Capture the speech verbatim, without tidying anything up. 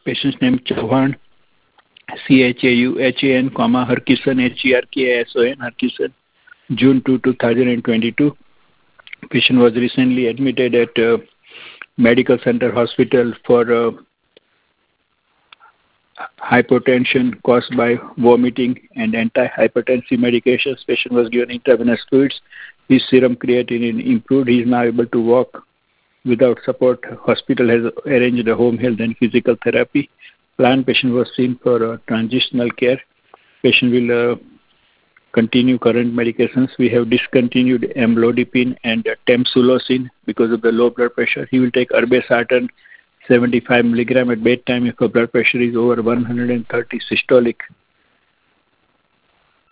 patient's name Chauhan, C H A U H A N, comma, Harkisson, H E R K S O N, Harkisson, June second, two thousand twenty-two. Patient was recently admitted at uh, Medical Center Hospital for uh, hypotension caused by vomiting and anti-hypertensive medications. Patient was given intravenous fluids. His serum creatinine improved. He is now able to walk without support. Hospital has arranged a home health and physical therapy. Planned patient was seen for uh, transitional care. Patient will uh, continue current medications. We have discontinued amlodipine and uh, tamsulosin because of the low blood pressure. He will take irbesartan seventy-five milligram at bedtime if the blood pressure is over one hundred thirty systolic.